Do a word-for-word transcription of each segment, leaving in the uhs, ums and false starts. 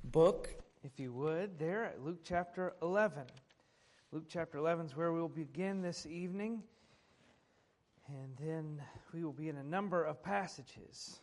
book, if you would, there at Luke chapter eleven. Luke chapter eleven is where we'll begin this evening, and then we will be in a number of passages.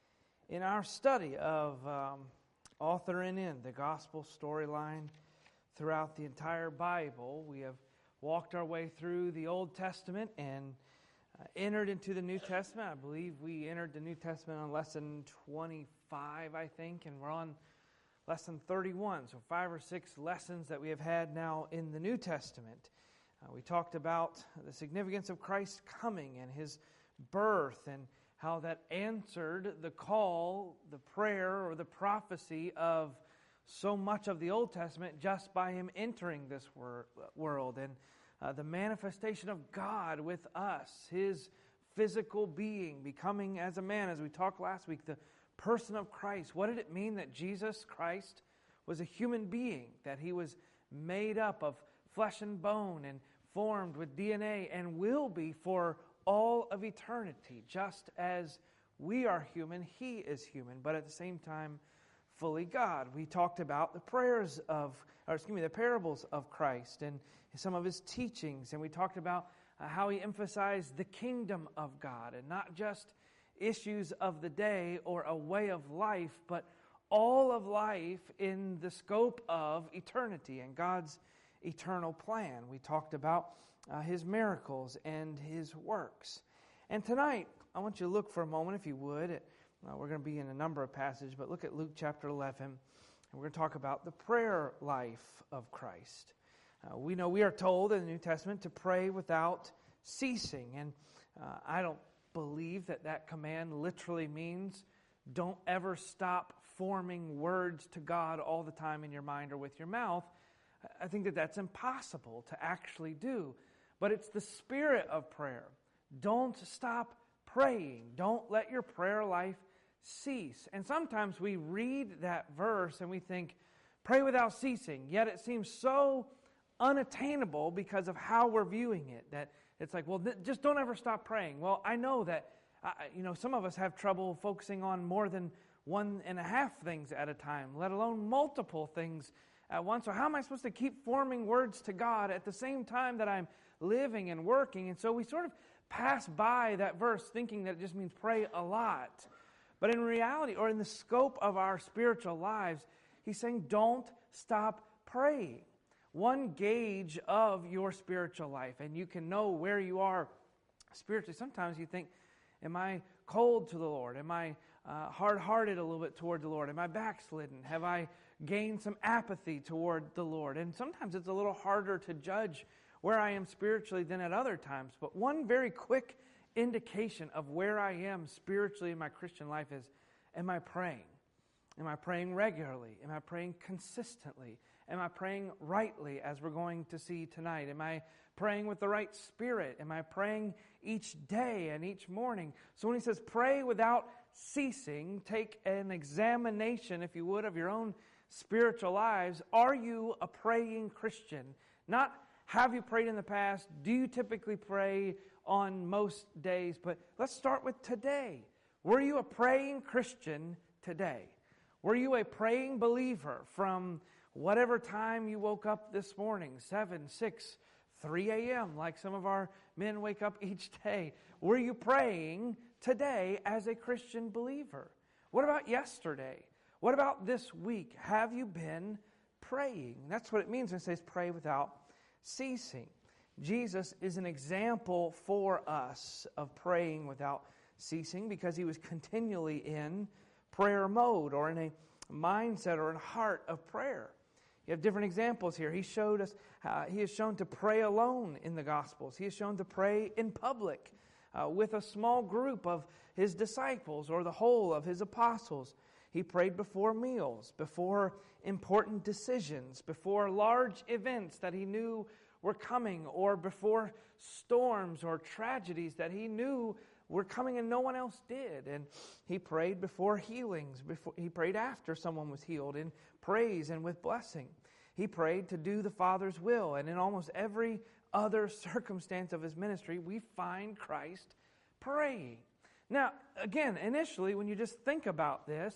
In our study of um, authoring in the gospel storyline throughout the entire Bible, we have walked our way through the Old Testament and uh, entered into the New Testament. I believe we entered the New Testament on lesson twenty-five, I think, and we're on lesson thirty-one, so five or six lessons that we have had now in the New Testament. Uh, we talked about the significance of Christ's coming and His birth and how that answered the call, the prayer, or the prophecy of so much of the Old Testament just by Him entering this wor- world. And uh, the manifestation of God with us, His physical being, becoming as a man, as we talked last week, the person of Christ. What did it mean that Jesus Christ was a human being, that He was made up of flesh and bone and formed with D N A and will be for all of eternity? Just as we are human, He is human, but at the same time, fully God. We talked about the prayers of, or excuse me, the parables of Christ and some of His teachings, and we talked about uh, how He emphasized the kingdom of God and not just issues of the day or a way of life, but all of life in the scope of eternity and God's eternal plan. We talked about uh, His miracles and His works. And tonight, I want you to look for a moment, if you would. At, uh, we're going to be in a number of passages, but look at Luke chapter eleven, and we're going to talk about the prayer life of Christ. Uh, we know we are told in the New Testament to pray without ceasing, and uh, I don't believe that that command literally means don't ever stop forming words to God all the time in your mind or with your mouth. I think that that's impossible to actually do. But it's the spirit of prayer. Don't stop praying. Don't let your prayer life cease. And sometimes we read that verse and we think, pray without ceasing. Yet it seems so unattainable because of how we're viewing it, that it's like, well, th- just don't ever stop praying. Well, I know that, uh, you know, some of us have trouble focusing on more than one and a half things at a time, let alone multiple things at once. So how am I supposed to keep forming words to God at the same time that I'm living and working? And so we sort of pass by that verse thinking that it just means pray a lot. But in reality, or in the scope of our spiritual lives, He's saying don't stop praying. One gauge of your spiritual life, and you can know where you are spiritually. Sometimes you think, am I cold to the Lord? Am I uh, hard-hearted a little bit toward the Lord? Am I backslidden? Have I gained some apathy toward the Lord? And sometimes it's a little harder to judge where I am spiritually than at other times. But one very quick indication of where I am spiritually in my Christian life is, am I praying? Am I praying regularly? Am I praying consistently? Am I praying rightly, as we're going to see tonight? Am I praying with the right spirit? Am I praying each day and each morning? So when He says pray without ceasing, take an examination, if you would, of your own spiritual lives. Are you a praying Christian? Not have you prayed in the past? Do you typically pray on most days? But let's start with today. Were you a praying Christian today? Were you a praying believer from whatever time you woke up this morning, seven, six, three a.m., like some of our men wake up each day? Were you praying today as a Christian believer? What about yesterday? What about this week? Have you been praying? That's what it means when it says pray without ceasing. Jesus is an example for us of praying without ceasing because He was continually in prayer mode, or in a mindset or in a heart of prayer. You have different examples here. He showed us, uh, He is shown to pray alone in the Gospels. He is shown to pray in public uh, with a small group of His disciples or the whole of His apostles. He prayed before meals, before important decisions, before large events that He knew were coming, or before storms or tragedies that He knew were coming and no one else did. And He prayed before healings. Before He prayed after someone was healed in praise and with blessing. He prayed to do the Father's will. And in almost every other circumstance of His ministry, we find Christ praying. Now, again, initially, when you just think about this,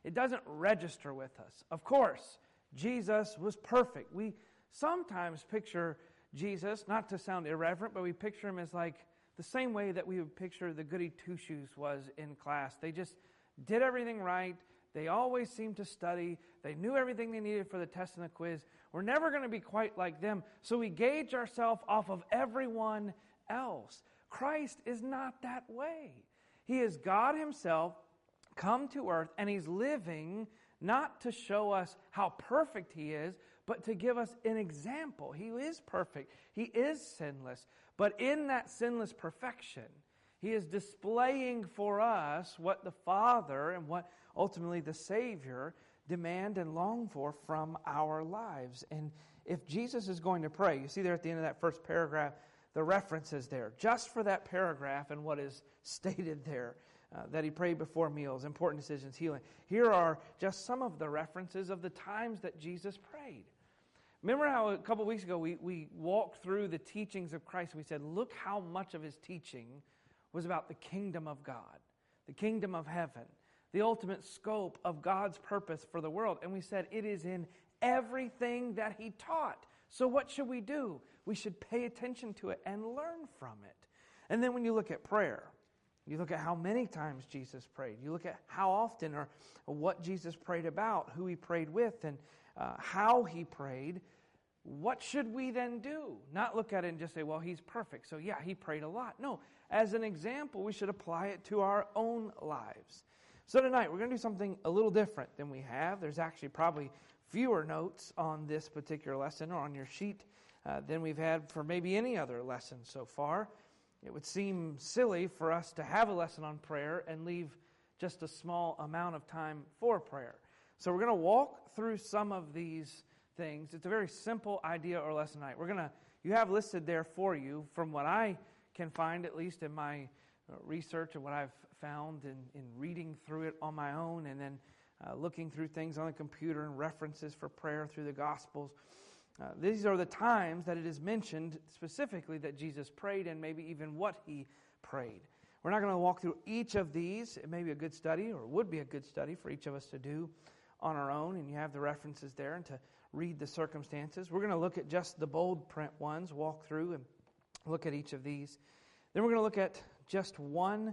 It doesn't register with us. Of course, Jesus was perfect. We sometimes picture Jesus, not to sound irreverent, but we picture him as like the same way that we would picture the goody two-shoes was in class. They just did everything right. They always seemed to study. They knew everything they needed for the test and the quiz. We're never going to be quite like them. So we gauge ourselves off of everyone else. Christ is not that way. He is God himself come to earth, and he's living not to show us how perfect he is, but to give us an example. He is perfect. He is sinless. But in that sinless perfection, he is displaying for us what the Father and what ultimately the Savior demand and long for from our lives. And if Jesus is going to pray, you see there at the end of that first paragraph, the references there, just for that paragraph and what is stated there, uh, that he prayed before meals, important decisions, healing. Here are just some of the references of the times that Jesus prayed. Remember how a couple weeks ago we, we walked through the teachings of Christ and we said, look how much of his teaching was about the kingdom of God, the kingdom of heaven, the ultimate scope of God's purpose for the world. And we said it is in everything that he taught. So what should we do? We should pay attention to it and learn from it. And then when you look at prayer, you look at how many times Jesus prayed. You look at how often or, or what Jesus prayed about, who he prayed with, and uh, how he prayed. What should we then do? Not look at it and just say, well, he's perfect, so yeah, he prayed a lot. No, as an example, we should apply it to our own lives. So tonight, we're going to do something a little different than we have. There's actually probably fewer notes on this particular lesson or on your sheet uh, than we've had for maybe any other lesson so far. It would seem silly for us to have a lesson on prayer and leave just a small amount of time for prayer. So we're going to walk through some of these things. It's a very simple idea or lesson tonight. We're going to, you have listed there for you, from what I can find, at least in my uh, research and what I've found in, in reading through it on my own, and then uh, looking through things on the computer and references for prayer through the Gospels. Uh, these are the times that it is mentioned specifically that Jesus prayed, and maybe even what he prayed. We're not going to walk through each of these. It may be a good study, or would be a good study for each of us to do on our own, and you have the references there and to read the circumstances. We're going to look at just the bold print ones, walk through and look at each of these. Then we're going to look at just one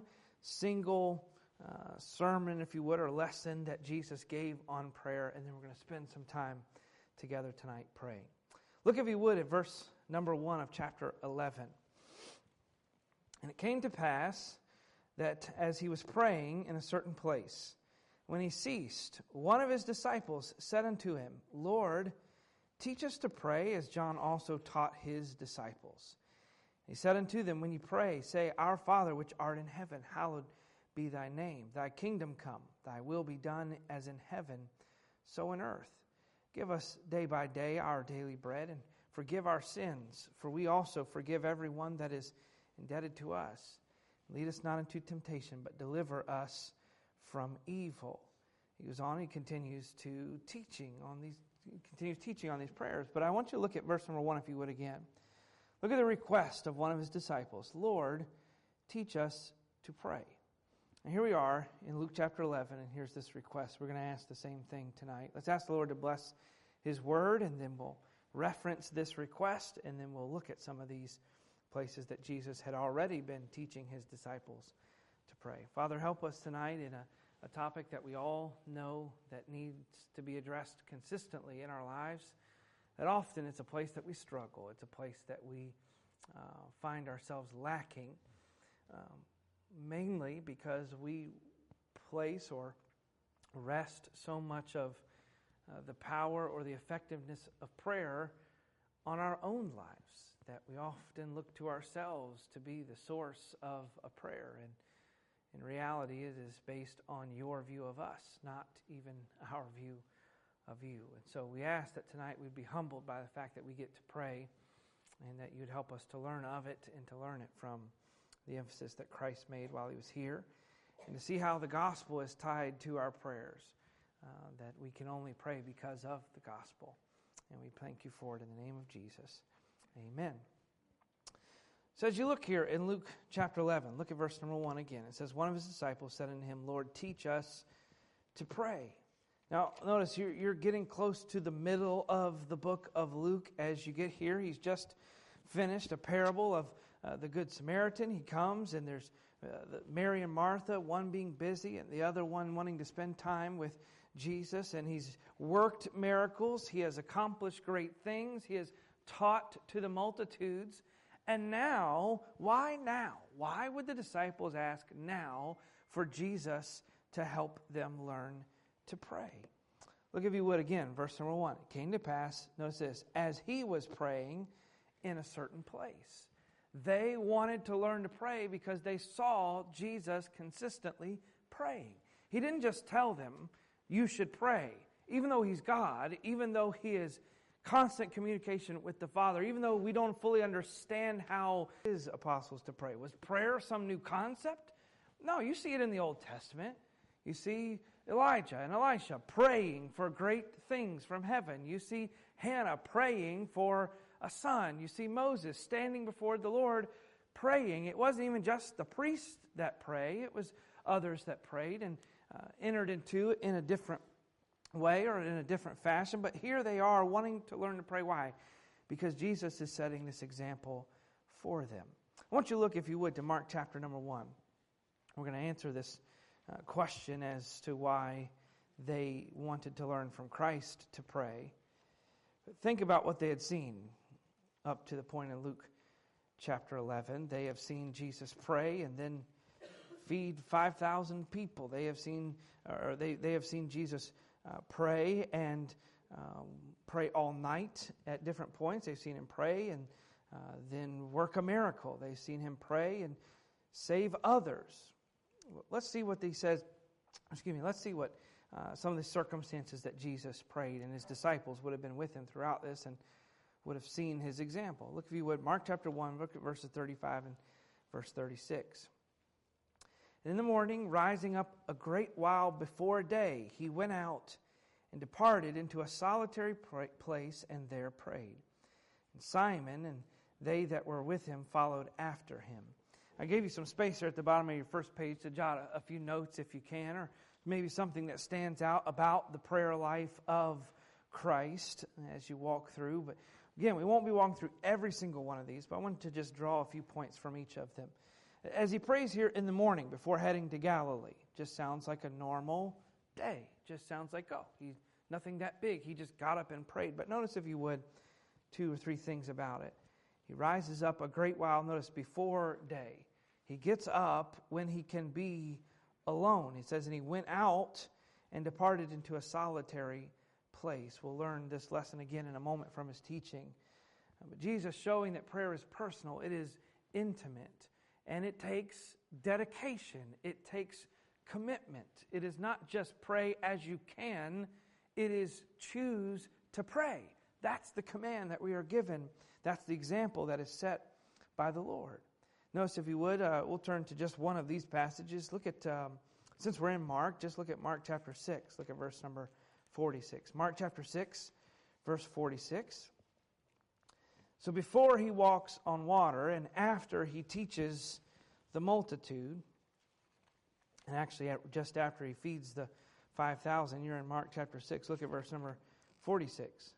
single uh, sermon, if you would, or lesson that Jesus gave on prayer, and then we're going to spend some time together tonight praying. Look, if you would, at verse number one of chapter eleven. And it came to pass that as he was praying in a certain place, when he ceased, one of his disciples said unto him, Lord, teach us to pray, as John also taught his disciples. He said unto them, when you pray, say, Our Father which art in heaven, hallowed be thy name. Thy kingdom come, thy will be done as in heaven, so in earth. Give us day by day our daily bread, and forgive our sins, for we also forgive everyone that is indebted to us. Lead us not into temptation, but deliver us from evil. He goes on, he continues to teaching on these, he continues teaching on these prayers. But I want you to look at verse number one, if you would, again. Look at the request of one of his disciples. Lord, teach us to pray. And here we are in Luke chapter eleven, and here's this request. We're going to ask the same thing tonight. Let's ask the Lord to bless his word, and then we'll reference this request, and then we'll look at some of these places that Jesus had already been teaching his disciples to pray. Father, help us tonight in a, a topic that we all know that needs to be addressed consistently in our lives, that often it's a place that we struggle. It's a place that we uh, find ourselves lacking, um, mainly because we place or rest so much of uh, the power or the effectiveness of prayer on our own lives, that we often look to ourselves to be the source of a prayer. And in reality, it is based on your view of us, not even our view of you. And so we ask that tonight we'd be humbled by the fact that we get to pray, and that you'd help us to learn of it and to learn it from the emphasis that Christ made while he was here, and to see how the gospel is tied to our prayers, uh, that we can only pray because of the gospel. And we thank you for it in the name of Jesus. Amen. So as you look here in Luke chapter eleven, look at verse number one again. It says, one of his disciples said unto him, Lord, teach us to pray, Now, notice you're, you're getting close to the middle of the book of Luke as you get here. He's just finished a parable of uh, the Good Samaritan. He comes, and there's uh, the Mary and Martha, one being busy and the other one wanting to spend time with Jesus. And he's worked miracles. He has accomplished great things. He has taught to the multitudes. And now, why now? Why would the disciples ask now for Jesus to help them learn to pray? Look, if you would, again, verse number one. It came to pass, notice this, as he was praying in a certain place. They wanted to learn to pray because they saw Jesus consistently praying. He didn't just tell them, you should pray. Even though he's God, even though he is constant communication with the Father, even though we don't fully understand how his apostles to pray. Was prayer some new concept? No, you see it in the Old Testament. You see Elijah and Elisha praying for great things from heaven. You see Hannah praying for a son. You see Moses standing before the Lord praying. It wasn't even just the priests that pray. It was others that prayed and uh, entered into it in a different way or in a different fashion. But here they are wanting to learn to pray. Why? Because Jesus is setting this example for them. I want you to look, if you would, to Mark chapter number one. We're going to answer this uh, question as to why they wanted to learn from Christ to pray. But think about what they had seen up to the point in Luke chapter eleven. They have seen Jesus pray and then feed five thousand people. They have seen, or they, they have seen Jesus uh, pray and um, pray all night at different points. They've seen him pray and uh, then work a miracle. They've seen him pray and save others. Let's see what he says. Excuse me. Let's see what uh, some of the circumstances that Jesus prayed, and his disciples would have been with him throughout this and would have seen his example. Look, if you would, Mark chapter one, look at verses thirty-five and verse thirty-six. In the morning, rising up a great while before day, he went out and departed into a solitary place and there prayed. And Simon and they that were with him followed after him. I gave you some space there at the bottom of your first page to jot a, a few notes if you can, or maybe something that stands out about the prayer life of Christ as you walk through. But again, we won't be walking through every single one of these, but I wanted to just draw a few points from each of them. As he prays here in the morning before heading to Galilee, just sounds like a normal day. Just sounds like, oh, he's nothing that big. He just got up and prayed. But notice, if you would, two or three things about it. He rises up a great while, notice, before day. He gets up when he can be alone. He says, and he went out and departed into a solitary place. We'll learn this lesson again in a moment from his teaching. But Jesus showing that prayer is personal. It is intimate. And it takes dedication. It takes commitment. It is not just pray as you can. It is choose to pray. That's the command that we are given. That's the example that is set by the Lord. Notice, if you would, uh, we'll turn to just one of these passages. Look at, um, since we're in Mark, just look at Mark chapter six. Look at verse number forty-six. Mark chapter six, verse forty-six. So before he walks on water and after he teaches the multitude, and actually just after he feeds the five thousand, you're in Mark chapter six. Look at verse number forty-six.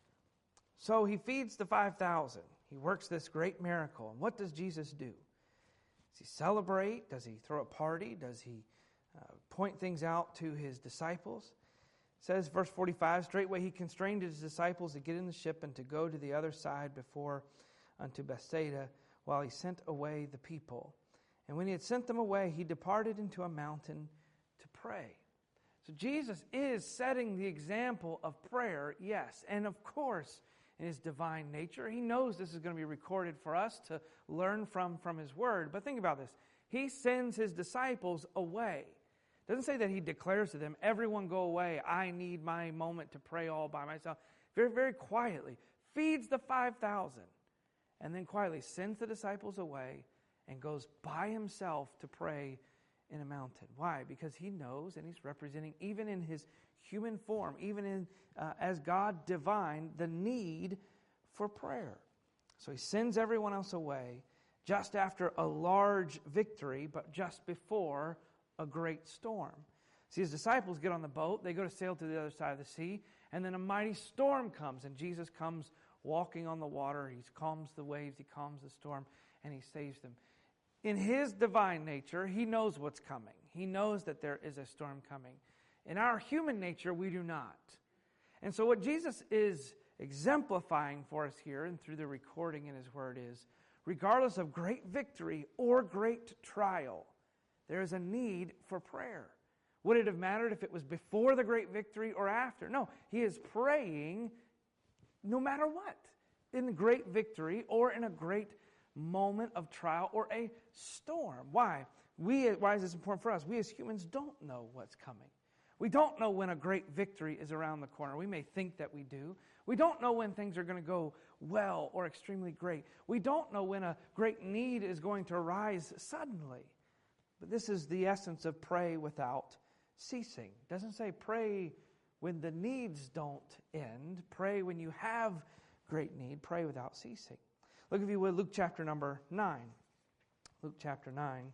So he feeds the five thousand. He works this great miracle. And what does Jesus do? Does he celebrate? Does he throw a party? Does he uh, point things out to his disciples? It says, verse forty-five, straightway he constrained his disciples to get in the ship and to go to the other side before unto Bethsaida, while he sent away the people. And when he had sent them away, he departed into a mountain to pray. So Jesus is setting the example of prayer, yes. And of course, in his divine nature, he knows this is going to be recorded for us to learn from, from his word. But think about this. He sends his disciples away. It doesn't say that he declares to them, everyone go away, I need my moment to pray all by myself. Very, very quietly feeds the five thousand and then quietly sends the disciples away and goes by himself to pray in a mountain. Why? Because he knows, and he's representing, even in his human form, even in uh, as God divine, the need for prayer. So he sends everyone else away just after a large victory, but just before a great storm. See, his disciples get on the boat, they go to sail to the other side of the sea, and then a mighty storm comes, and Jesus comes walking on the water. He calms the waves, he calms the storm, and he saves them. In his divine nature, he knows what's coming. He knows that there is a storm coming. In our human nature, we do not. And so what Jesus is exemplifying for us here and through the recording in his word is, regardless of great victory or great trial, there is a need for prayer. Would it have mattered if it was before the great victory or after? No, he is praying no matter what, in the great victory or in a great moment of trial or a storm. Why? We, why is this important for us? We as humans don't know what's coming. We don't know when a great victory is around the corner. We may think that we do. We don't know when things are going to go well or extremely great. We don't know when a great need is going to arise suddenly. But this is the essence of pray without ceasing. It doesn't say pray when the needs don't end. Pray when you have great need. Pray without ceasing. Look, if you would, Luke chapter number nine. Luke chapter nine.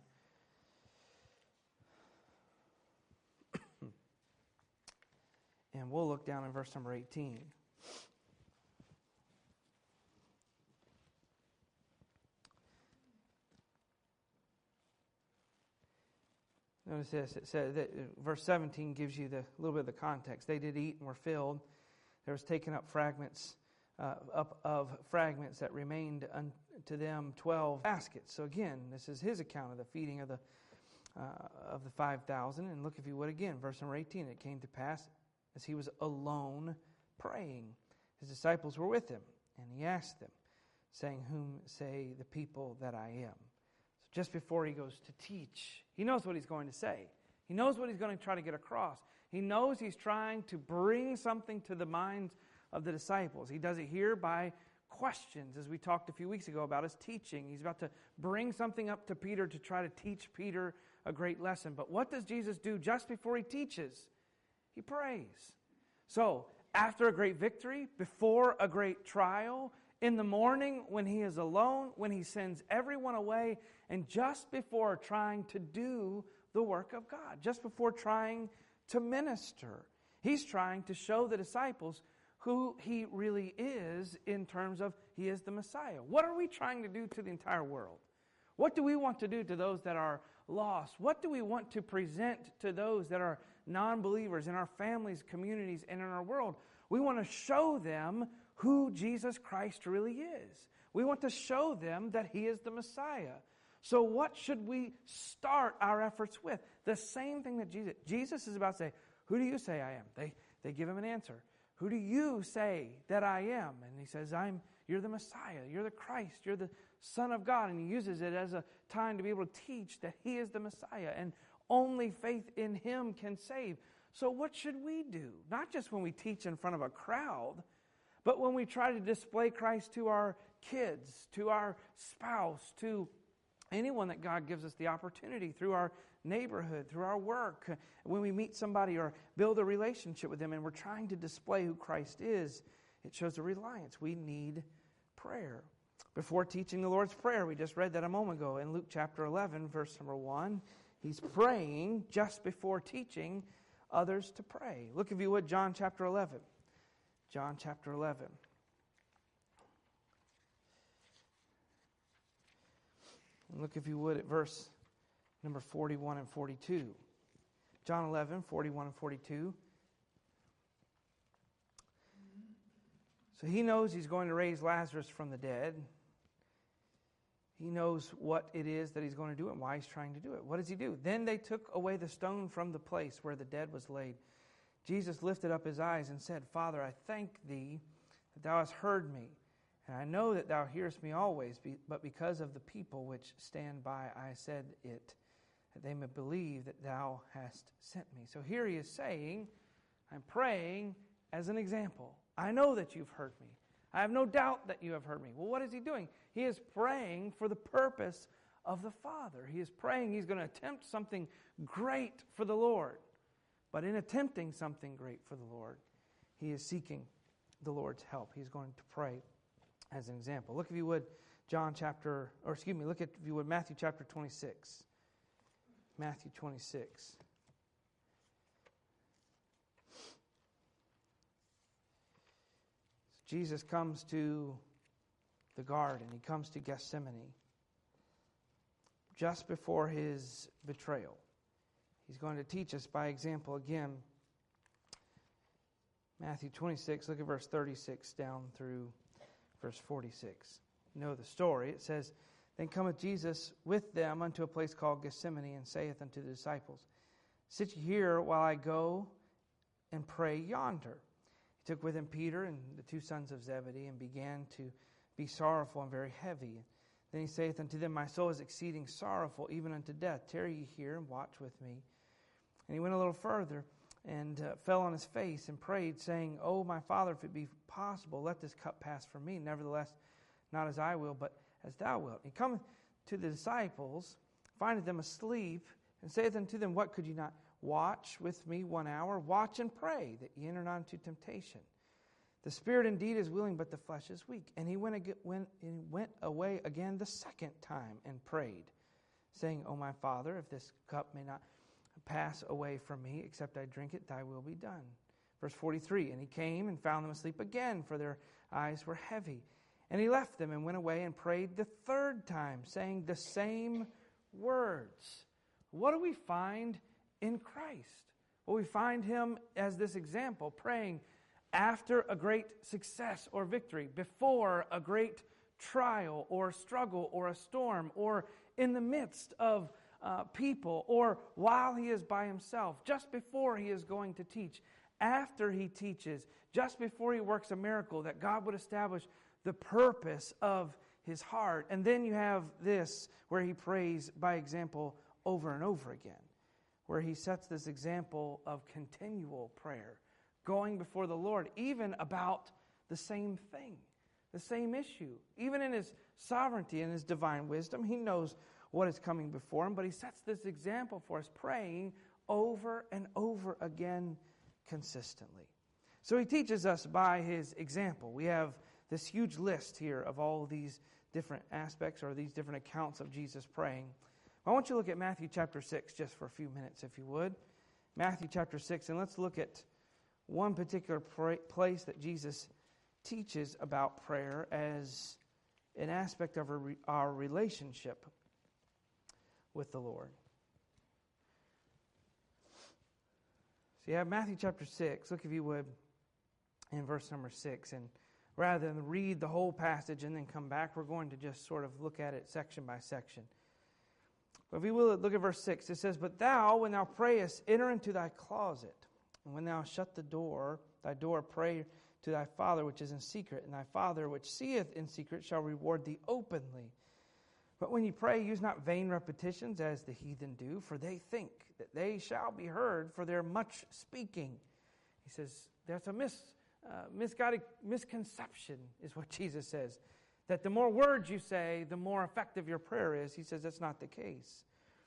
And we'll look down in verse number eighteen. Notice this. It says that verse seventeen gives you the a little bit of the context. They did eat and were filled. There was taken up fragments, uh, up of fragments that remained unto them twelve baskets. So again, this is his account of the feeding of the uh, of the five thousand. And look, if you would, again, verse number eighteen. It came to pass as he was alone praying, his disciples were with him, and he asked them, saying, "Whom say the people that I am?" So just before he goes to teach, he knows what he's going to say. He knows what he's going to try to get across. He knows he's trying to bring something to the minds of the disciples. He does it here by questions, as we talked a few weeks ago about his teaching. He's about to bring something up to Peter to try to teach Peter a great lesson. But what does Jesus do just before he teaches? He prays. So, after a great victory, before a great trial, in the morning when he is alone, when he sends everyone away, and just before trying to do the work of God, just before trying to minister, he's trying to show the disciples who he really is in terms of he is the Messiah. What are we trying to do to the entire world? What do we want to do to those that are lost? What do we want to present to those that are non-believers in our families, communities, and in our world? We want to show them who Jesus Christ really is. We want to show them that he is the Messiah. So what should we start our efforts with? The same thing that Jesus, Jesus is about to say, "Who do you say I am?" They, they give him an answer. "Who do you say that I am?" And he says, I'm, you're the Messiah, you're the Christ, you're the Son of God. And he uses it as a time to be able to teach that he is the Messiah and only faith in him can save. So what should we do? Not just when we teach in front of a crowd, but when we try to display Christ to our kids, to our spouse, to anyone that God gives us the opportunity, through our neighborhood, through our work, when we meet somebody or build a relationship with them and we're trying to display who Christ is, it shows a reliance. We need prayer. Before teaching the Lord's Prayer, we just read that a moment ago in Luke chapter eleven, verse number one, he's praying just before teaching others to pray. Look, if you would, John chapter eleven. John chapter eleven. And look, if you would, at verse number forty-one and forty-two. John eleven, forty-one and forty-two. So he knows he's going to raise Lazarus from the dead. He knows what it is that he's going to do and why he's trying to do it. What does he do? Then they took away the stone from the place where the dead was laid. Jesus lifted up his eyes and said, "Father, I thank thee that thou hast heard me. And I know that thou hearest me always, but because of the people which stand by, I said it, that they may believe that thou hast sent me." So here he is saying, I'm praying as an example. I know that you've heard me. I have no doubt that you have heard me. Well, what is he doing? He is praying for the purpose of the Father. He is praying he's going to attempt something great for the Lord. But in attempting something great for the Lord, he is seeking the Lord's help. He's going to pray as an example. Look, if you would, John chapter, or excuse me, look at, if you would, Matthew chapter twenty-six. Matthew twenty-six. Jesus comes to the garden. He comes to Gethsemane just before his betrayal. He's going to teach us by example again. Matthew twenty-six, look at verse thirty-six down through verse forty-six. You know the story. It says, Then cometh Jesus with them unto a place called Gethsemane, and saith unto the disciples, Sit ye here while I go and pray yonder. He took with him Peter and the two sons of Zebedee, and began to be sorrowful and very heavy. Then he saith unto them, My soul is exceeding sorrowful, even unto death. Tarry ye here, and watch with me. And he went a little further, and uh, fell on his face, and prayed, saying, O my Father, if it be possible, let this cup pass from me. Nevertheless, not as I will, but as thou wilt. He cometh to the disciples, findeth them asleep, and saith unto them, What, could ye not watch with me one hour? Watch and pray, that ye enter not into temptation. The spirit indeed is willing, but the flesh is weak. And he went, ag- went, and went away again the second time, and prayed, saying, O my Father, if this cup may not pass away from me, except I drink it, thy will be done. Verse forty-three, And he came and found them asleep again, for their eyes were heavy. And he left them and went away and prayed the third time, saying the same words. What do we find in Christ? Well, we find him as this example, praying after a great success or victory, before a great trial or struggle or a storm, or in the midst of uh, people, or while he is by himself, just before he is going to teach, after he teaches, just before he works a miracle, that God would establish the purpose of his heart. And then you have this, where he prays by example over and over again, where he sets this example of continual prayer, going before the Lord, even about the same thing, the same issue. Even in his sovereignty and his divine wisdom, he knows what is coming before him, but he sets this example for us, praying over and over again consistently. So he teaches us by his example. We have this huge list here of all of these different aspects or these different accounts of Jesus praying. I want you to look at Matthew chapter six just for a few minutes, if you would. Matthew chapter six, and let's look at one particular pra- place that Jesus teaches about prayer as an aspect of our, re- our relationship with the Lord. So you have Matthew chapter six. Look, if you would, in verse number six. And rather than read the whole passage and then come back, we're going to just sort of look at it section by section. But if you will, look at verse six. It says, But thou, when thou prayest, enter into thy closet. And when thou shut the door, thy door, pray to thy Father which is in secret. And thy Father which seeth in secret shall reward thee openly. But when you pray, use not vain repetitions as the heathen do, for they think that they shall be heard for their much speaking. He says, there's a mis, uh, misguided misconception, is what Jesus says, that the more words you say, the more effective your prayer is. He says that's not the case.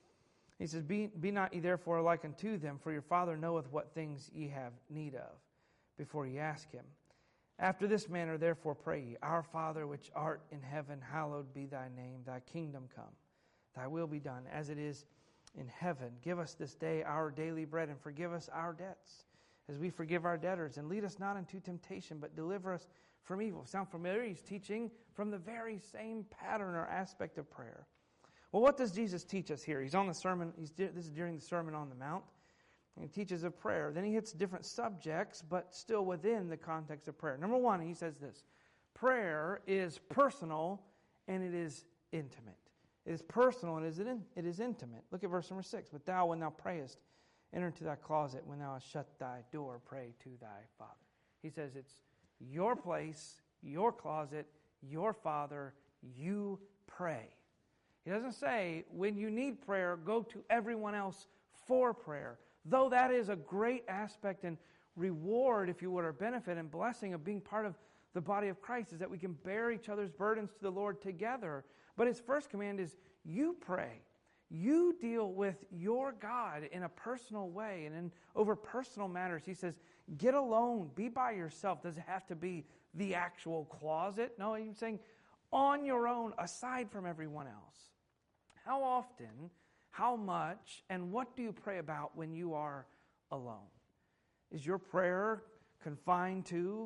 He says, Be, be not ye therefore like unto them, for your Father knoweth what things ye have need of, before ye ask him. After this manner therefore pray ye, Our Father which art in heaven, hallowed be thy name. Thy kingdom come, thy will be done, as it is in heaven. Give us this day our daily bread, and forgive us our debts, as we forgive our debtors. And lead us not into temptation, but deliver us from evil. Sound familiar? He's teaching from the very same pattern or aspect of prayer. Well, what does Jesus teach us here? He's on the sermon. He's this is during the Sermon on the Mount. And he teaches of prayer. Then he hits different subjects, but still within the context of prayer. Number one, he says this: prayer is personal and it is intimate. It is personal and it is intimate. Look at verse number six. But thou, when thou prayest, enter into thy closet. When thou hast shut thy door, pray to thy Father. He says it's your place, your closet, your Father. You pray. He doesn't say when you need prayer, go to everyone else for prayer. Though that is a great aspect and reward, if you would, or benefit and blessing of being part of the body of Christ, is that we can bear each other's burdens to the Lord together. But his first command is, you pray. You deal with your God in a personal way and in over personal matters. He says, get alone, be by yourself. Does it have to be the actual closet? No, he's saying on your own, aside from everyone else. How often, how much, and what do you pray about when you are alone? Is your prayer confined to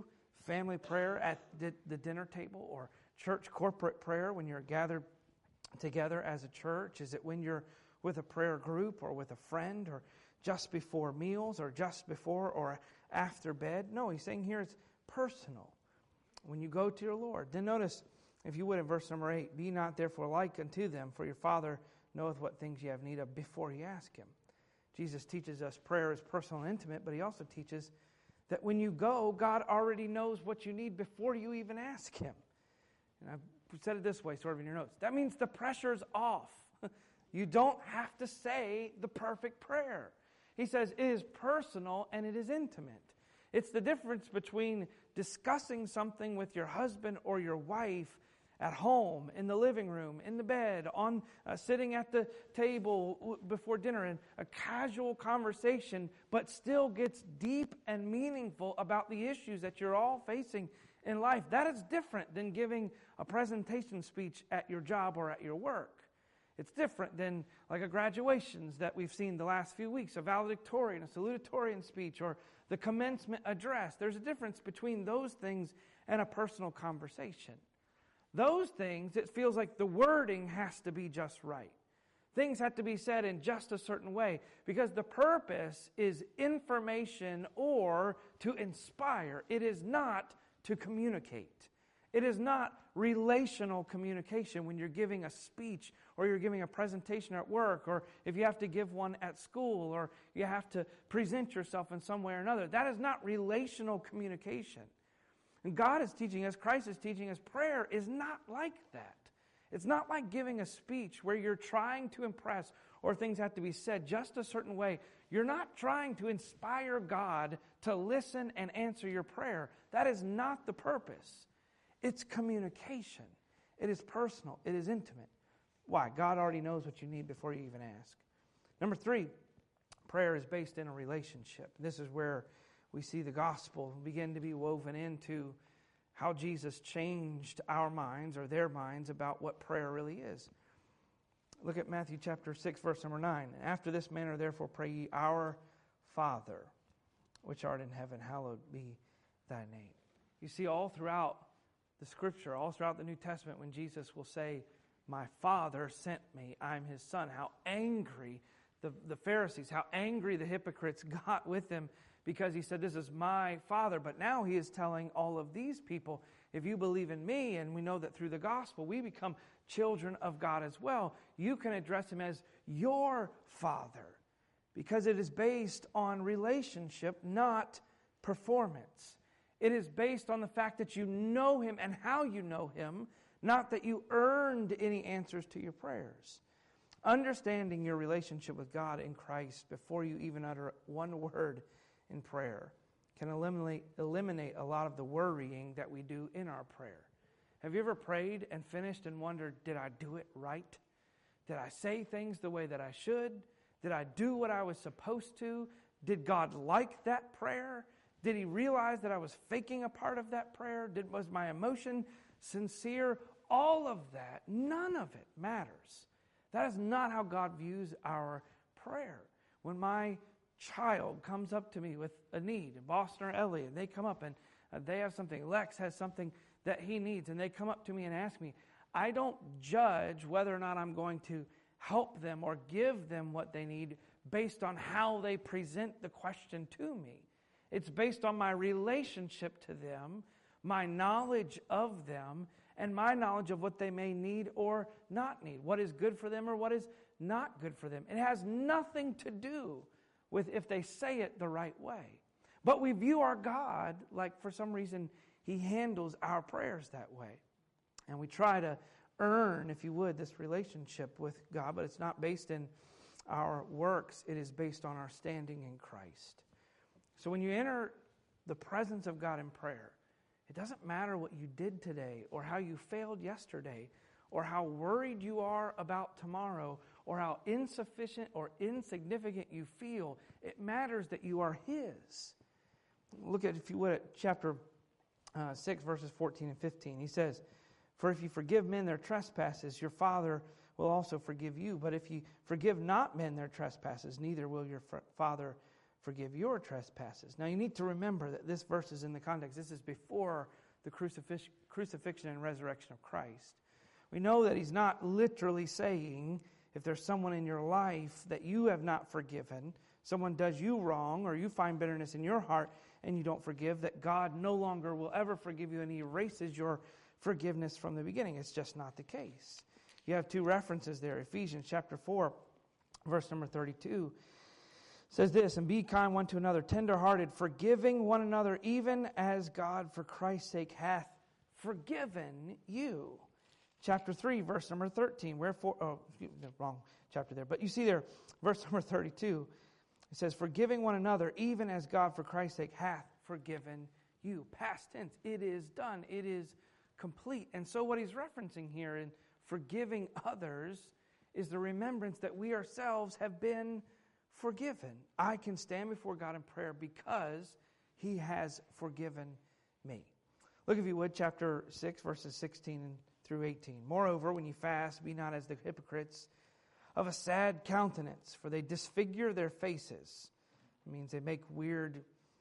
family prayer at the, the dinner table, or church corporate prayer when you're gathered together as a church? Is it when you're with a prayer group or with a friend, or just before meals, or just before or after bed? No, he's saying here it's personal. When you go to your Lord. Then notice, if you would, in verse number eight, be not therefore like unto them, for your Father knoweth what things ye have need of before ye ask Him. Jesus teaches us prayer is personal and intimate, but He also teaches that when you go, God already knows what you need before you even ask Him. And I've said it this way, sort of in your notes. That means the pressure's off. You don't have to say the perfect prayer. He says it is personal and it is intimate. It's the difference between discussing something with your husband or your wife at home, in the living room, in the bed, on uh, sitting at the table w- before dinner, in a casual conversation, but still gets deep and meaningful about the issues that you're all facing in life. That is different than giving a presentation speech at your job or at your work. It's different than like a graduations that we've seen the last few weeks, a valedictorian, a salutatorian speech, or the commencement address. There's a difference between those things and a personal conversation. Those things, it feels like the wording has to be just right. Things have to be said in just a certain way, because the purpose is information or to inspire. It is not to communicate. It is not relational communication when you're giving a speech or you're giving a presentation at work, or if you have to give one at school, or you have to present yourself in some way or another. That is not relational communication. And God is teaching us, Christ is teaching us, prayer is not like that. It's not like giving a speech where you're trying to impress or things have to be said just a certain way. You're not trying to inspire God to listen and answer your prayer. That is not the purpose. It's communication. It is personal. It is intimate. Why? God already knows what you need before you even ask. Number three, prayer is based in a relationship. This is where we see the gospel begin to be woven into how Jesus changed our minds, or their minds, about what prayer really is. Look at Matthew chapter six, verse number nine. After this manner, therefore, pray ye, Our Father, which art in heaven, hallowed be thy name. You see, all throughout the Scripture, all throughout the New Testament, when Jesus will say, my Father sent me, I'm His Son, how angry the, the Pharisees, how angry the hypocrites got with Him, because He said, this is my Father. But now He is telling all of these people, if you believe in me, and we know that through the gospel we become children of God as well, you can address Him as your Father, because it is based on relationship, not performance. It is based on the fact that you know Him and how you know Him, not that you earned any answers to your prayers. Understanding your relationship with God in Christ before you even utter one word in prayer can eliminate, eliminate a lot of the worrying that we do in our prayer. Have you ever prayed and finished and wondered, did I do it right? Did I say things the way that I should? Did I do what I was supposed to? Did God like that prayer? Did He realize that I was faking a part of that prayer? Did, was my emotion sincere? All of that, none of it matters. That is not how God views our prayer. When my child comes up to me with a need, Boston or Elliot, they come up and uh, they have something, Lex has something that he needs, and they come up to me and ask me, I don't judge whether or not I'm going to help them or give them what they need based on how they present the question to me. It's based on my relationship to them, my knowledge of them, and my knowledge of what they may need or not need, what is good for them or what is not good for them. It has nothing to do with if they say it the right way. But we view our God like, for some reason, He handles our prayers that way. And we try to earn, if you would, this relationship with God, but it's not based in our works. It is based on our standing in Christ. So when you enter the presence of God in prayer, it doesn't matter what you did today or how you failed yesterday or how worried you are about tomorrow or how insufficient or insignificant you feel. It matters that you are His. Look at, if you would, at chapter uh, six, verses fourteen and fifteen. He says, for if you forgive men their trespasses, your Father will also forgive you. But if you forgive not men their trespasses, neither will your Father forgive your trespasses. Now you need to remember that this verse is in the context. This is before the crucifix, crucifixion and resurrection of Christ. We know that he's not literally saying, if there's someone in your life that you have not forgiven, someone does you wrong, or you find bitterness in your heart and you don't forgive, that God no longer will ever forgive you and he erases your forgiveness from the beginning. It's just not the case. You have two references there. Ephesians chapter four, verse number thirty-two says this, and be kind one to another, tenderhearted, forgiving one another, even as God for Christ's sake hath forgiven you. Chapter three, verse number thirteen. Wherefore, oh, excuse me, wrong chapter there. But you see there, verse number thirty-two, it says, forgiving one another, even as God for Christ's sake hath forgiven you. Past tense, it is done. It is complete. And so what he's referencing here in forgiving others is the remembrance that we ourselves have been forgiven. I can stand before God in prayer because he has forgiven me. Look, if you would, chapter six, verses sixteen through eighteen. Moreover, when you fast, be not as the hypocrites of a sad countenance, for they disfigure their faces. It means they make weird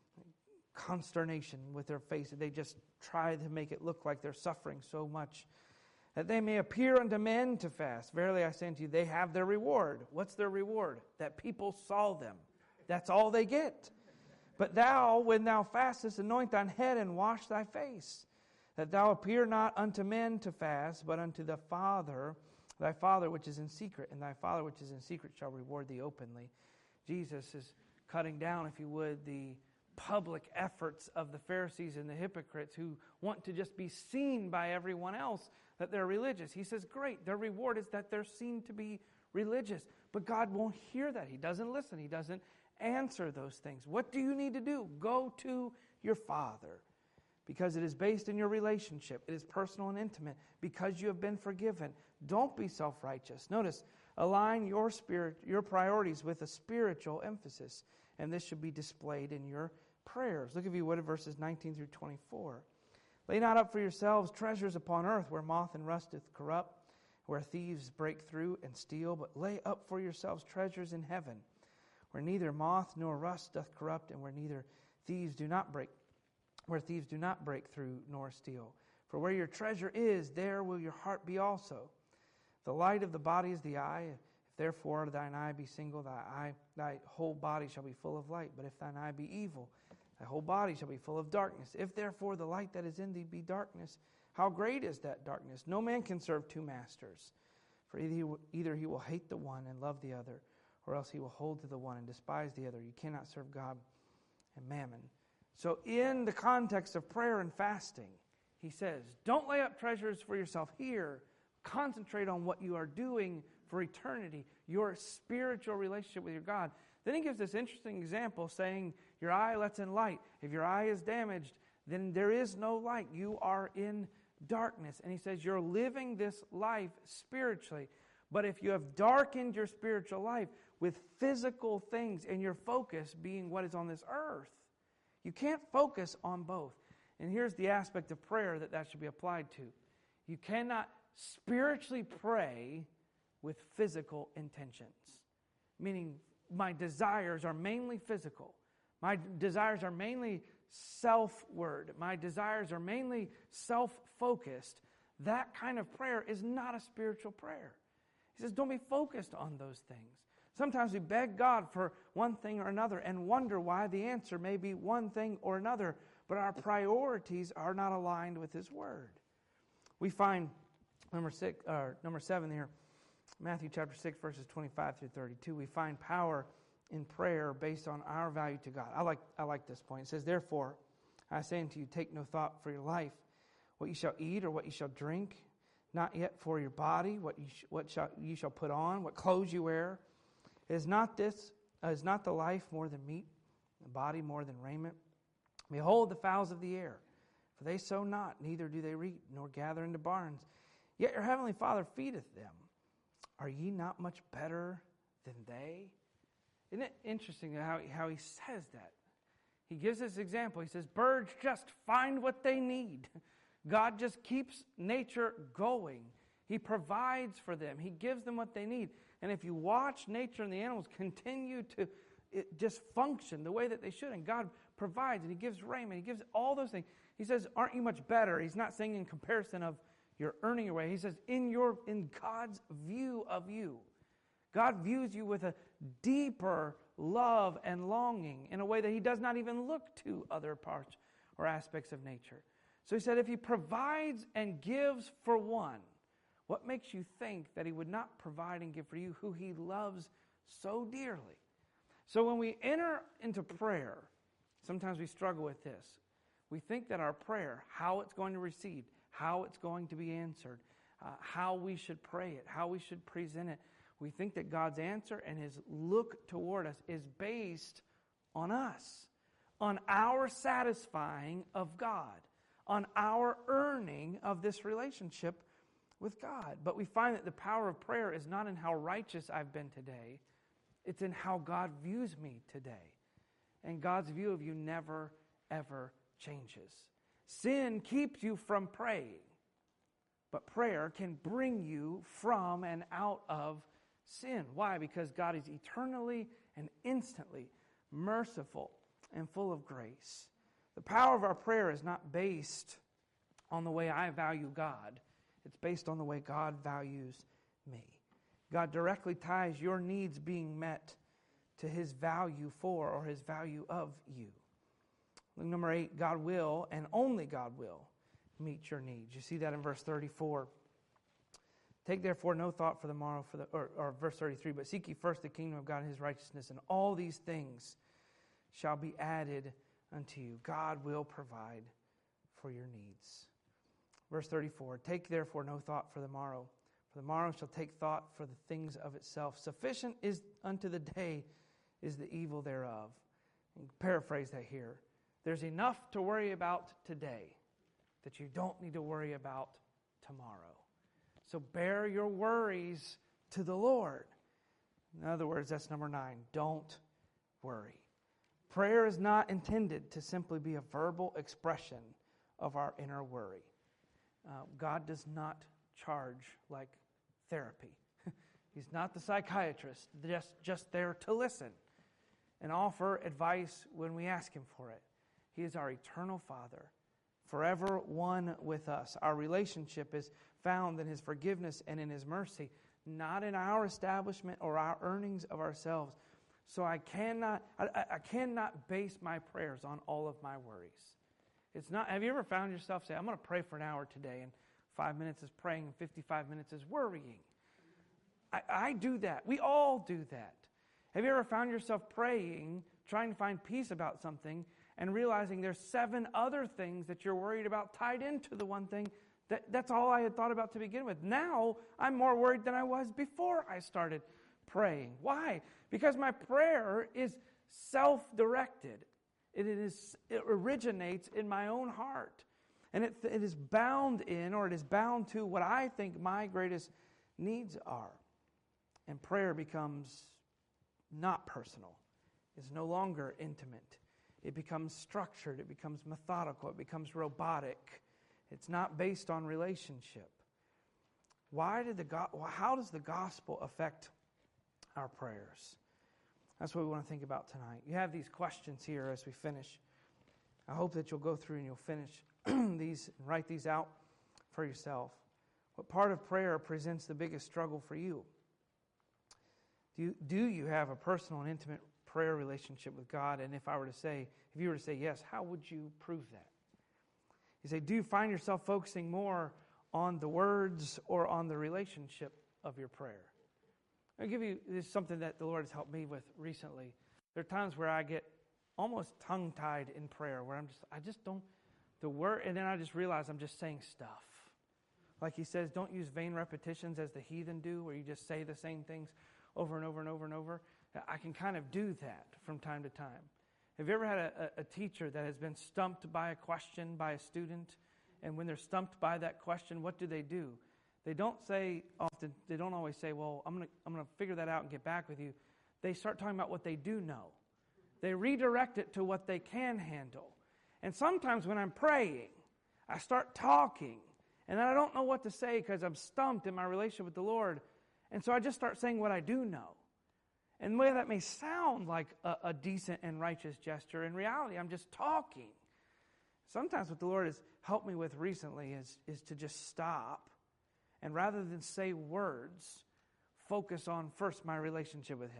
consternation with their faces. They just try to make it look like they're suffering so much that they may appear unto men to fast. Verily I say unto you, they have their reward. What's their reward? That people saw them. That's all they get. But thou, when thou fastest, anoint thine head and wash thy face, that thou appear not unto men to fast, but unto the Father, thy Father which is in secret, and thy Father which is in secret shall reward thee openly. Jesus is cutting down, if you would, the public efforts of the Pharisees and the hypocrites who want to just be seen by everyone else that they're religious. He says, great, their reward is that they're seen to be religious. But God won't hear that. He doesn't listen. He doesn't answer those things. What do you need to do? Go to your Father, because it is based in your relationship. It is personal and intimate, because you have been forgiven. Don't be self-righteous. Notice, align your spirit, your priorities with a spiritual emphasis, and this should be displayed in your prayers. Look, if you would, at verses nineteen through twenty-four. Lay not up for yourselves treasures upon earth, where moth and rust doth corrupt, where thieves break through and steal, but lay up for yourselves treasures in heaven, where neither moth nor rust doth corrupt, and where neither thieves do not break, where thieves do not break through nor steal. For where your treasure is, there will your heart be also. The light of the body is the eye. If therefore thine eye be single, thy eye, thy whole body shall be full of light. But if thine eye be evil, thy whole body shall be full of darkness. If therefore the light that is in thee be darkness, how great is that darkness? No man can serve two masters. For either he, will, either he will hate the one and love the other, or else he will hold to the one and despise the other. You cannot serve God and mammon. So in the context of prayer and fasting, he says, don't lay up treasures for yourself here. Concentrate on what you are doing for eternity, your spiritual relationship with your God. Then he gives this interesting example saying, your eye lets in light. If your eye is damaged, then there is no light. You are in darkness. And he says, you're living this life spiritually. But if you have darkened your spiritual life with physical things and your focus being what is on this earth, you can't focus on both. And here's the aspect of prayer that that should be applied to. You cannot spiritually pray with physical intentions. Meaning, my desires are mainly physical. My desires are mainly self-word. My desires are mainly self-focused. That kind of prayer is not a spiritual prayer. He says, don't be focused on those things. Sometimes we beg God for one thing or another and wonder why the answer may be one thing or another, but our priorities are not aligned with His Word. We find number six, or number seven here, Matthew chapter six, verses twenty-five through thirty-two. We find power in prayer based on our value to God. I like I like this point. It says, therefore, I say unto you, take no thought for your life, what you shall eat or what you shall drink, not yet for your body, what you sh- what shall you shall put on, what clothes you wear. Is not this uh, is not the life more than meat, the body more than raiment? Behold the fowls of the air, for they sow not, neither do they reap, nor gather into barns. Yet your heavenly Father feedeth them. Are ye not much better than they? Isn't it interesting how, how he says that? He gives this example. He says, birds just find what they need. God just keeps nature going. He provides for them. He gives them what they need. And if you watch nature and the animals continue to it just function the way that they should. And God provides, and He gives raiment, He gives all those things. He says, aren't you much better? He's not saying in comparison of you're earning your way. He says, in your in God's view of you. God views you with a deeper love and longing in a way that He does not even look to other parts or aspects of nature. So He said, if He provides and gives for one, what makes you think that He would not provide and give for you who He loves so dearly? So when we enter into prayer, sometimes we struggle with this. We think that our prayer, how it's going to receive, how it's going to be answered, uh, how we should pray it, how we should present it. We think that God's answer and His look toward us is based on us, on our satisfying of God, on our earning of this relationship with God. But we find that the power of prayer is not in how righteous I've been today. It's in how God views me today. And God's view of you never, ever changes. Sin keeps you from praying, but prayer can bring you from and out of sin. Why? Because God is eternally and instantly merciful and full of grace. The power of our prayer is not based on the way I value God. It's based on the way God values me. God directly ties your needs being met to His value for or His value of you. Number eight, God will, and only God will, meet your needs. You see that in verse thirty-four. Take therefore no thought for the morrow, for the, or, or verse thirty-three, but seek ye first the kingdom of God and His righteousness, and all these things shall be added unto you. God will provide for your needs. Verse thirty-four, take therefore no thought for the morrow, for the morrow shall take thought for the things of itself. Sufficient is unto the day is the evil thereof. And paraphrase that here. There's enough to worry about today that you don't need to worry about tomorrow. So bear your worries to the Lord. In other words, that's number nine. Don't worry. Prayer is not intended to simply be a verbal expression of our inner worry. Uh, God does not charge like therapy. He's not the psychiatrist, just, just there to listen and offer advice when we ask Him for it. He is our eternal Father, forever one with us. Our relationship is found in His forgiveness and in His mercy, not in our establishment or our earnings of ourselves. So I cannot, I, I cannot base my prayers on all of my worries. It's not. Have you ever found yourself say, "I'm going to pray for an hour today," and five minutes is praying, and fifty-five minutes is worrying? I, I do that. We all do that. Have you ever found yourself praying, trying to find peace about something, and realizing there's seven other things that you're worried about tied into the one thing that that's all I had thought about to begin with? Now I'm more worried than I was before I started praying. Why? Because my prayer is self-directed. It is it originates in my own heart. And it, it is bound in, or it is bound to, what I think my greatest needs are. And prayer becomes not personal. It's no longer intimate. It becomes structured. It becomes methodical. It becomes robotic. It's not based on relationship. Why did the go- How does the gospel affect our prayers? That's what we want to think about tonight. You have these questions here as we finish. I hope that you'll go through and you'll finish these and write these out for yourself. What part of prayer presents the biggest struggle for you? Do you, do you have a personal and intimate prayer relationship with God? And if I were to say, if you were to say yes, how would you prove that? You say, do you find yourself focusing more on the words or on the relationship of your prayer? I'll give you this is something that the Lord has helped me with recently. There are times where I get almost tongue-tied in prayer, where I'm just, I just don't, the word, and then I just realize I'm just saying stuff. Like He says, don't use vain repetitions as the heathen do, where you just say the same things over and over and over and over. I can kind of do that from time to time. Have you ever had a, a teacher that has been stumped by a question by a student, and when they're stumped by that question, what do they do? They don't say often, they don't always say, well, I'm going to I'm going to figure that out and get back with you. They start talking about what they do know. They redirect it to what they can handle. And sometimes when I'm praying, I start talking, and then I don't know what to say because I'm stumped in my relationship with the Lord. And so I just start saying what I do know. And where that may sound like a, a decent and righteous gesture, in reality, I'm just talking. Sometimes what the Lord has helped me with recently is, is to just stop, and rather than say words, focus on first my relationship with Him.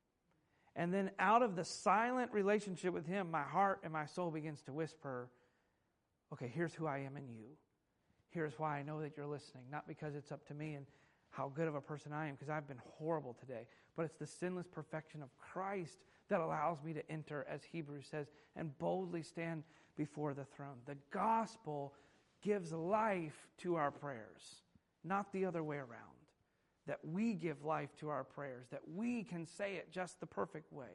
And then out of the silent relationship with Him, my heart and my soul begins to whisper, okay, here's who I am in you. Here's why I know that you're listening. Not because it's up to me and how good of a person I am, because I've been horrible today. But it's the sinless perfection of Christ that allows me to enter, as Hebrews says, and boldly stand before the throne. The gospel gives life to our prayers, not the other way around. That we give life to our prayers, that we can say it just the perfect way.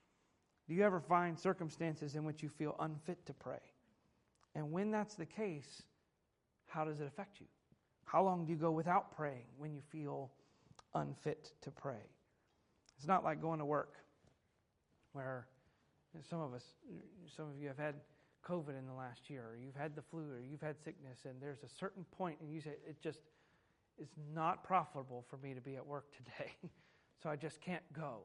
Do you ever find circumstances in which you feel unfit to pray? And when that's the case, how does it affect you? How long do you go without praying when you feel unfit to pray? It's not like going to work where some of us, some of you have had COVID in the last year, or you've had the flu, or you've had sickness, and there's a certain point and you say, it just is not profitable for me to be at work today, so I just can't go.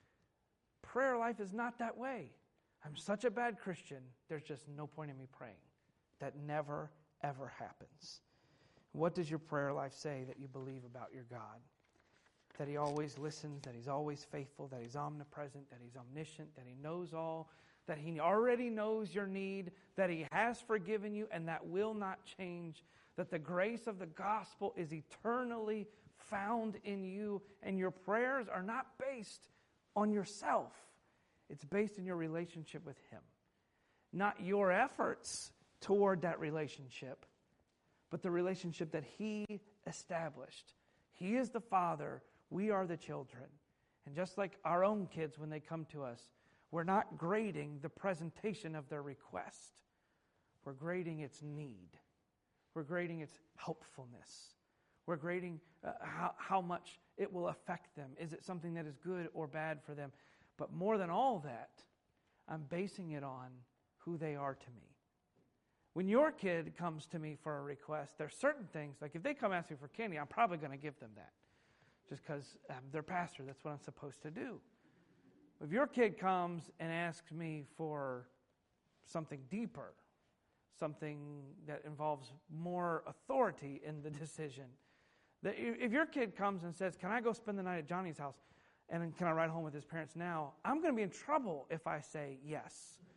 Prayer life is not that way. I'm such a bad Christian, there's just no point in me praying. That never, ever happens. What does your prayer life say that you believe about your God? That He always listens, that He's always faithful, that He's omnipresent, that He's omniscient, that He knows all, that He already knows your need, that He has forgiven you, and that will not change, that the grace of the gospel is eternally found in you, and your prayers are not based on yourself. It's based in your relationship with Him. Not your efforts toward that relationship, but the relationship that He established. He is the Father, we are the children. And just like our own kids when they come to us, we're not grading the presentation of their request. We're grading its need. We're grading its helpfulness. We're grading uh, how, how much it will affect them. Is it something that is good or bad for them? But more than all that, I'm basing it on who they are to me. When your kid comes to me for a request, there's certain things, like if they come ask me for candy, I'm probably going to give them that. Just because I'm their pastor, that's what I'm supposed to do. If your kid comes and asks me for something deeper, something that involves more authority in the decision, that if your kid comes and says, can I go spend the night at Johnny's house, and can I ride home with his parents now, I'm going to be in trouble if I say yes.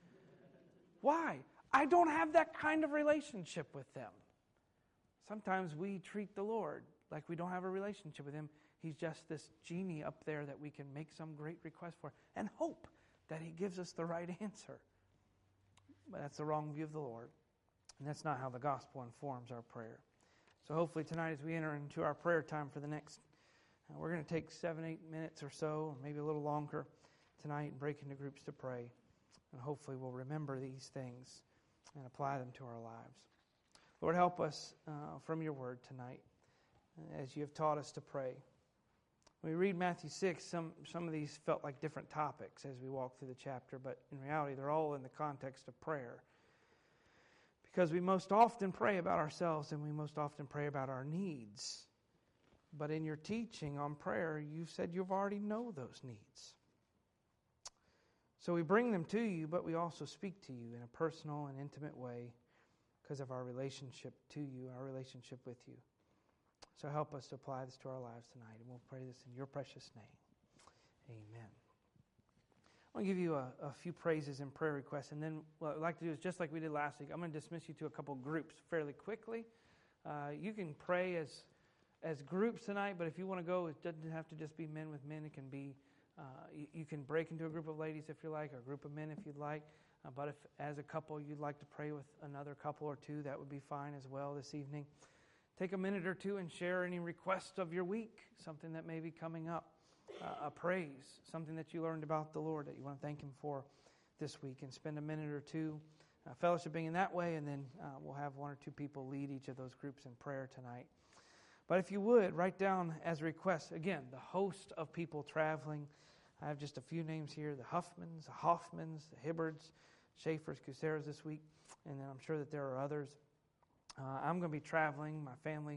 Why? I don't have that kind of relationship with them. Sometimes we treat the Lord like we don't have a relationship with Him. He's just this genie up there that we can make some great request for and hope that He gives us the right answer. But that's the wrong view of the Lord. And that's not how the gospel informs our prayer. So hopefully tonight as we enter into our prayer time for the next, uh, we're going to take seven, eight minutes or so, or maybe a little longer tonight and break into groups to pray. And hopefully we'll remember these things and apply them to our lives. Lord, help us uh, from your word tonight as you have taught us to pray. When we read Matthew six, some, some of these felt like different topics as we walk through the chapter, but in reality they're all in the context of prayer. Because we most often pray about ourselves and we most often pray about our needs. But in your teaching on prayer, you said you've already know those needs. So we bring them to you, but we also speak to you in a personal and intimate way because of our relationship to you, our relationship with you. So help us to apply this to our lives tonight, and we'll pray this in your precious name. Amen. I want to give you a, a few praises and prayer requests, and then what I'd like to do is, just like we did last week, I'm going to dismiss you to a couple groups fairly quickly. Uh, you can pray as as groups tonight, but if you want to go, it doesn't have to just be men with men. It can be Uh, you, you can break into a group of ladies if you like, or a group of men if you'd like. Uh, but if, as a couple, you'd like to pray with another couple or two, that would be fine as well this evening. Take a minute or two and share any requests of your week, something that may be coming up, uh, a praise, something that you learned about the Lord that you want to thank Him for this week, and spend a minute or two uh, fellowshipping in that way, and then uh, we'll have one or two people lead each of those groups in prayer tonight. But if you would, write down as requests, again, the host of people traveling. I have just a few names here, the Huffmans, the Hoffmans, the Hibbards, Schaefer's, Kuceras this week, and then I'm sure that there are others. Uh, I'm going to be traveling. My family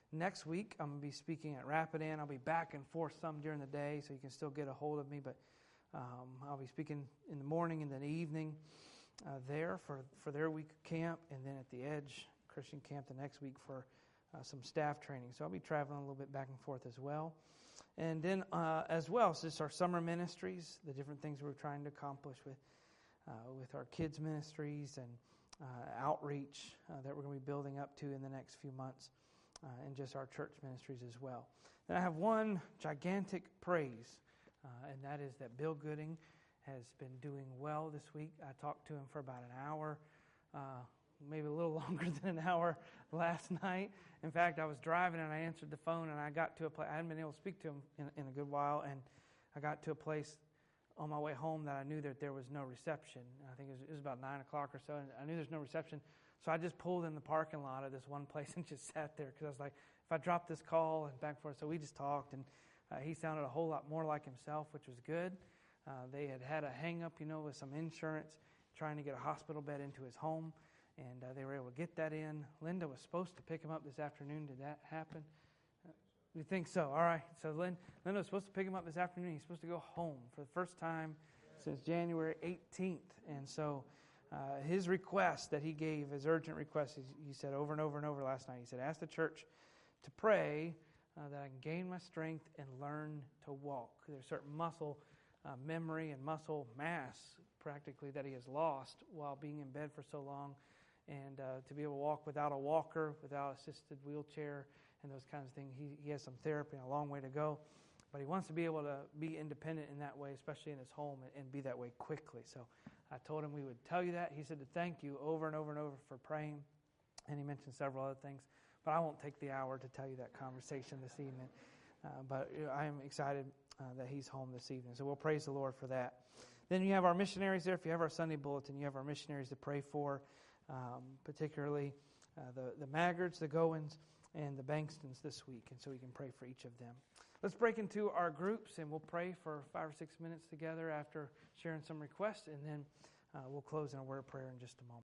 next week, I'm going to be speaking at Rapidan. I'll be back and forth some during the day, so you can still get a hold of me. But um, I'll be speaking in the morning and then evening uh, there for, for their week of camp, and then at the Edge Christian Camp the next week for uh, some staff training. So I'll be traveling a little bit back and forth as well. And then uh, as well, so just our summer ministries, the different things we're trying to accomplish with uh, with our kids' ministries and uh, outreach uh, that we're going to be building up to in the next few months, uh, and just our church ministries as well. Then I have one gigantic praise, uh, and that is that Bill Gooding has been doing well this week. I talked to him for about an hour, uh, maybe a little longer than an hour last night. In fact, I was driving and I answered the phone, and I got to a place. I hadn't been able to speak to him in, in a good while, and I got to a place on my way home that I knew that there was no reception. I think it was, it was about nine o'clock or so, and I knew there's no reception. So I just pulled in the parking lot of this one place and just sat there, because I was like, if I drop this call and back and forth. So we just talked, and uh, he sounded a whole lot more like himself, which was good. Uh, they had had a hang-up, you know, with some insurance, trying to get a hospital bed into his home, and uh, they were able to get that in. Linda was supposed to pick him up this afternoon. Did that happen? Uh, you think so? All right. So Lynn, Linda was supposed to pick him up this afternoon. He's supposed to go home for the first time since January eighteenth. And so uh, his request that he gave, his urgent request, he, he said over and over and over last night, he said, ask the church to pray uh, that I can gain my strength and learn to walk. There's certain muscle uh, memory and muscle mass practically that he has lost while being in bed for so long. And uh, to be able to walk without a walker, without assisted wheelchair, and those kinds of things. He, he has some therapy and a long way to go. But he wants to be able to be independent in that way, especially in his home, and, and be that way quickly. So I told him we would tell you that. He said to thank you over and over and over for praying. And he mentioned several other things. But I won't take the hour to tell you that conversation this evening. Uh, but I am excited uh, that he's home this evening. So we'll praise the Lord for that. Then you have our missionaries there. If you have our Sunday bulletin, you have our missionaries to pray for. Um, particularly uh, the, the Maggards, the Goins, and the Bankstons this week. And so we can pray for each of them. Let's break into our groups, and we'll pray for five or six minutes together after sharing some requests, and then uh, we'll close in a word of prayer in just a moment.